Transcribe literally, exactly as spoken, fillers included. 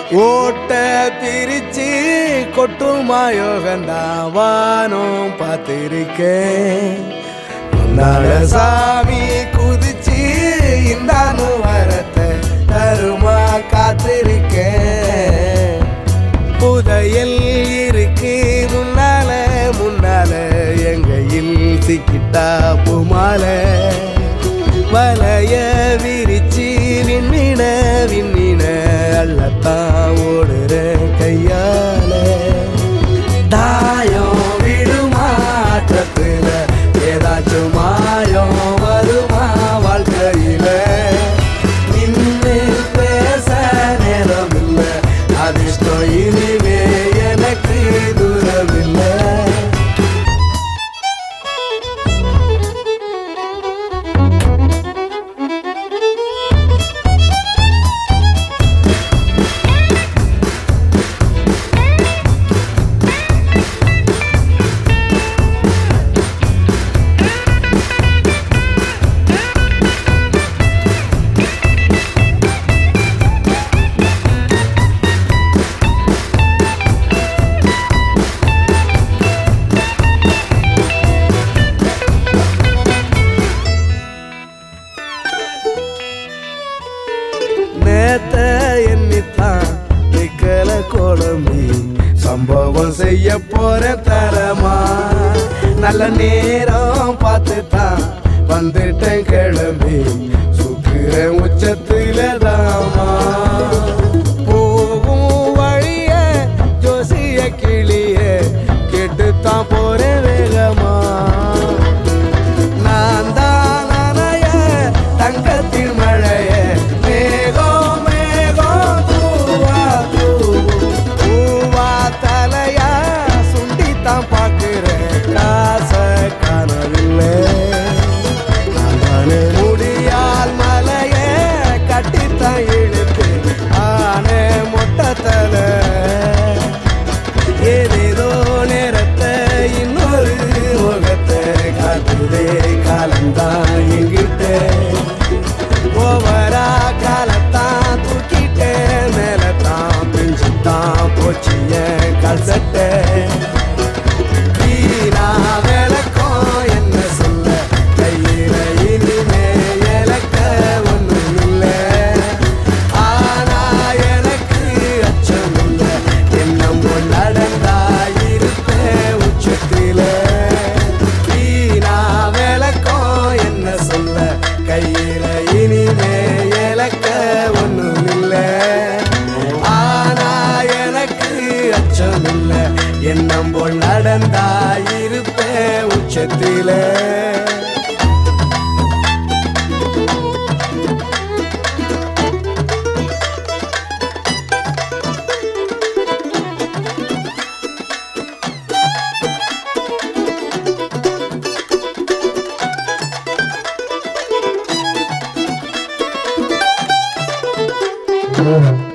ஓட்ட பிரிச்சு கொட்டுமா யோகந்தான் வானம் பார்த்திருக்கேன். உன்னால சாமி குதிச்சு இந்தானு வரத்தை தருமா காத்திருக்கேன். புதையல் இருக்கு முன்னால முன்னால எங்கையில் சிக்கிட்டா பூமால வலைய விரிச்சு விண்ணின விண்ணின அள்ளத்தான் ஓடுற கையால தாயம் விடுமாற்றத்துல ஏதாச்சும் மாயம் வருமா வாழ்க்கையில நின்று பேச நேரம் இல்லை அதிர்ஷ்டம் இனிமே எனக்கு தூரமில்லை. நேத்த எண்ணித்தான் திக்கல குழம்பி சம்பவம் செய்ய போற தரமா நல்ல நேரம் பார்த்துத்தான் வந்துட்டேன் கிளம்பி சுக்குற உச்சத்துல தாமா போகும் வழிய ஜோசிய கிளிய கெட்டுத்தான் போறேன் வேகமா நான் தான் நனைய தங்கத்தில் மழைய முடியால் மலைய கட்டித்தான் இழுத்து ஆனே மொட்டத்தல ஏதேதோ நேரத்தை இன்னொரு முகத்தை காத்துதே காலந்தான் எங்கிட்ட ஓவரா காலத்தான் தூக்கிட்டே மேலத்தான் பிஞ்சுத்தான் போச்சிய கல்சட்டை கையில இனிமே இலக்க ஒண்ணும் இல்ல. ஆனா எனக்கு அச்சம் இல்ல எண்ணம் போல் நடந்தா இருப்பேன் உச்சத்தில. Mm-hmm.